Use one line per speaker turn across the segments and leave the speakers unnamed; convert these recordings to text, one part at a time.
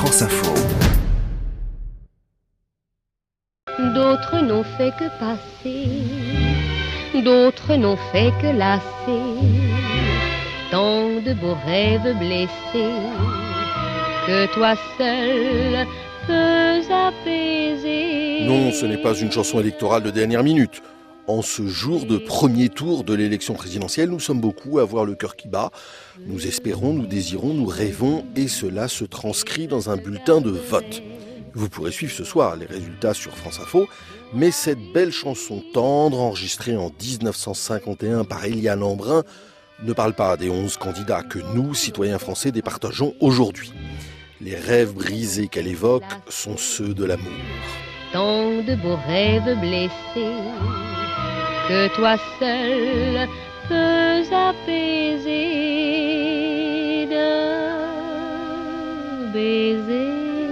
France Info.
D'autres n'ont fait que passer, d'autres n'ont fait que lasser, tant de beaux rêves blessés que toi seul peux apaiser.
Non, ce n'est pas une chanson électorale de dernière minute. En ce jour de premier tour de l'élection présidentielle, nous sommes beaucoup à avoir le cœur qui bat. Nous espérons, nous désirons, nous rêvons, et cela se transcrit dans un bulletin de vote. Vous pourrez suivre ce soir les résultats sur France Info, mais cette belle chanson tendre, enregistrée en 1951 par Éliane Embrun, ne parle pas des 11 candidats que nous, citoyens français, départageons aujourd'hui. Les rêves brisés qu'elle évoque sont ceux de l'amour.
Tant de beaux rêves blessés que toi seul peux apaiser d'un baiser.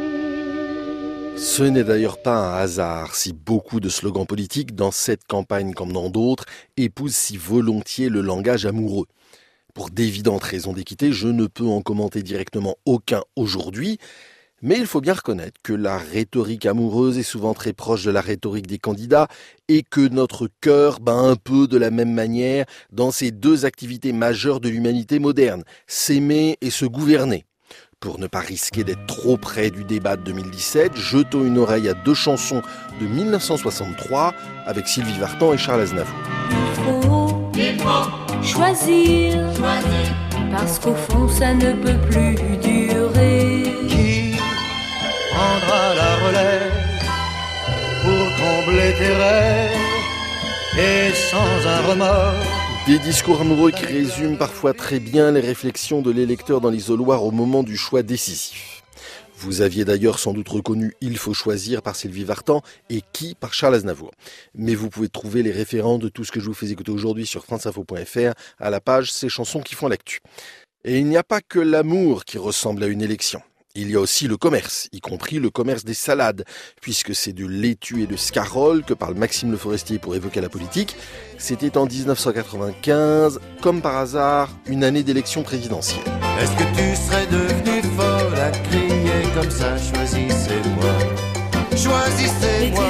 Ce n'est d'ailleurs pas un hasard si beaucoup de slogans politiques, dans cette campagne comme dans d'autres, épousent si volontiers le langage amoureux. Pour d'évidentes raisons d'équité, je ne peux en commenter directement aucun aujourd'hui, mais il faut bien reconnaître que la rhétorique amoureuse est souvent très proche de la rhétorique des candidats et que notre cœur bat un peu de la même manière dans ces deux activités majeures de l'humanité moderne, s'aimer et se gouverner. Pour ne pas risquer d'être trop près du débat de 2017, jetons une oreille à deux chansons de 1963 avec Sylvie Vartan et Charles Aznavour.
Il faut choisir, parce qu'au fond ça ne peut plus durer.
Qui prendra la relève pour combler tes rêves et sans un remords?
Des discours amoureux qui résument parfois très bien les réflexions de l'électeur dans l'isoloir au moment du choix décisif. Vous aviez d'ailleurs sans doute reconnu « Il faut choisir » par Sylvie Vartan et « Qui » par Charles Aznavour. Mais vous pouvez trouver les référents de tout ce que je vous fais écouter aujourd'hui sur franceinfo.fr à la page « Ces chansons qui font l'actu ». Et il n'y a pas que l'amour qui ressemble à une élection. Il y a aussi le commerce, y compris le commerce des salades, puisque c'est de laitue et de scarole que parle Maxime Le Forestier pour évoquer la politique. C'était en 1995, comme par hasard, une année d'élection présidentielle.
Est-ce que tu serais devenu folle à crier comme ça? Choisissez-moi, choisissez-moi.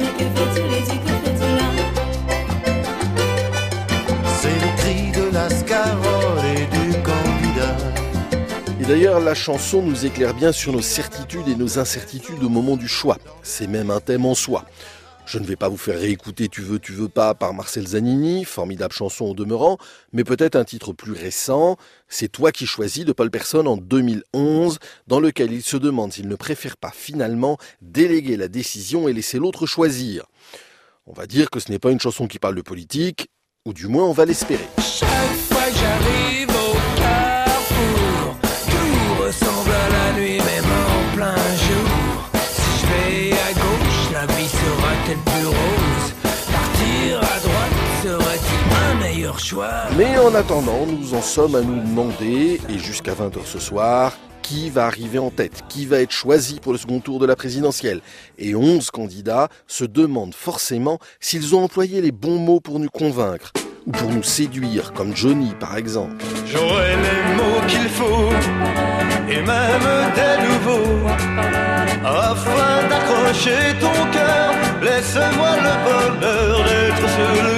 C'est le cri de la scarole et du candidat.
Et d'ailleurs, la chanson nous éclaire bien sur nos certitudes et nos incertitudes au moment du choix. C'est même un thème en soi. Je ne vais pas vous faire réécouter Tu veux pas par Marcel Zanini, formidable chanson au demeurant, mais peut-être un titre plus récent, C'est toi qui choisis de Paul Persson en 2011, dans lequel il se demande s'il ne préfère pas finalement déléguer la décision et laisser l'autre choisir. On va dire que ce n'est pas une chanson qui parle de politique, ou du moins on va l'espérer.
Chaque fois que j'arrive au carrefour, tout ressemble à la nuit, même en plein jour. Si je vais à gauche, la vie sera-t-elle plus rose? Partir à droite serait-il un meilleur choix?
Mais en attendant, nous en sommes à nous demander, et jusqu'à 20h ce soir, qui va arriver en tête, qui va être choisi pour le second tour de la présidentielle. Et 11 candidats se demandent forcément s'ils ont employé les bons mots pour nous convaincre, ou pour nous séduire, comme Johnny par exemple.
J'aurai les mots qu'il faut, et même des nouveaux, afin d'accrocher ton cœur. Laisse-moi le bonheur d'être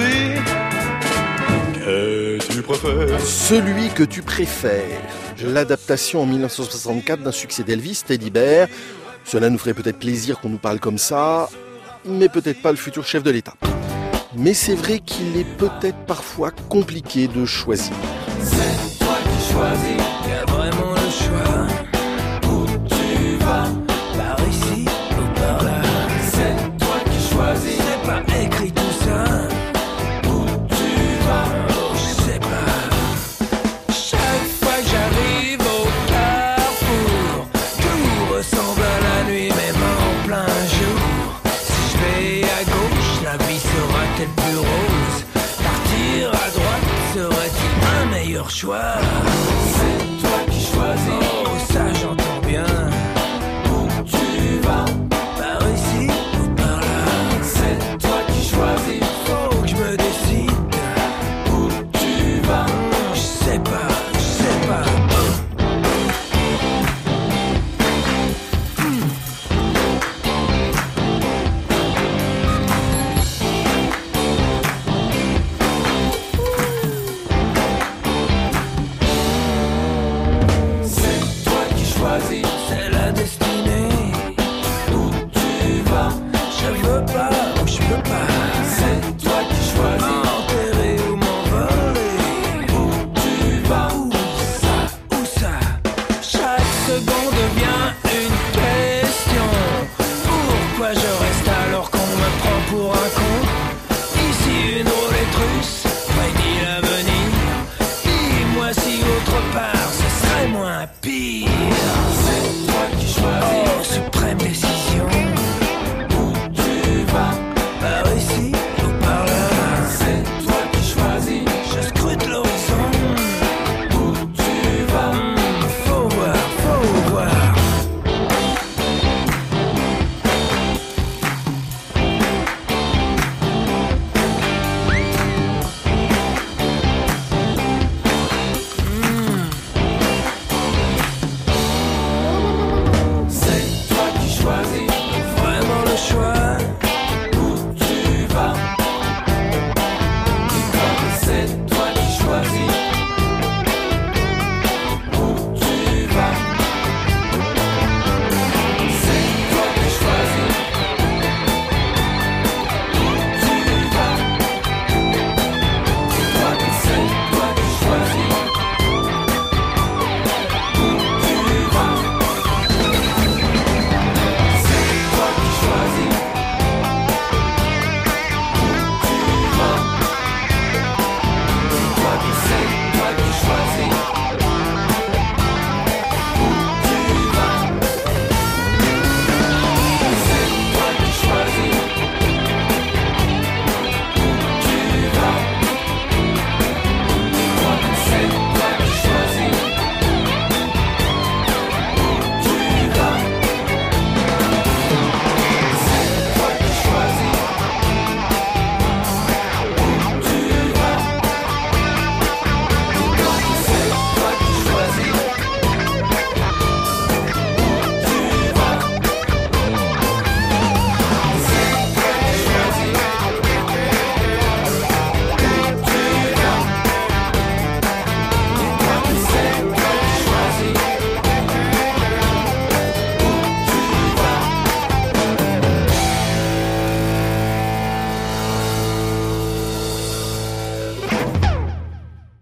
celui que tu préfères.
Celui que tu préfères. L'adaptation en 1964 d'un succès d'Elvis, Teddy Bear. Cela nous ferait peut-être plaisir qu'on nous parle comme ça, mais peut-être pas le futur chef de l'État. Mais c'est vrai qu'il est peut-être parfois compliqué de choisir.
C'est toi qui choisis, y a vraiment le choix. Où tu vas, par ici ou par là. C'est toi qui choisis, c'est pas écrit tout ça. Où tu vas, oh, je sais pas. Chaque fois que j'arrive au carrefour, tout ressemble à la nuit, même en plein jour. Si je vais à gauche, la vie sera-t-elle plus rose? Partir à droite serait-il un meilleur choix? C'est toi qui choisis, oh ça j'entends bien. Où tu vas, par ici ou par là. C'est toi qui choisis, faut que je me décide. Où tu vas, je sais pas, je sais pas. délire. C'est toi qui choisis.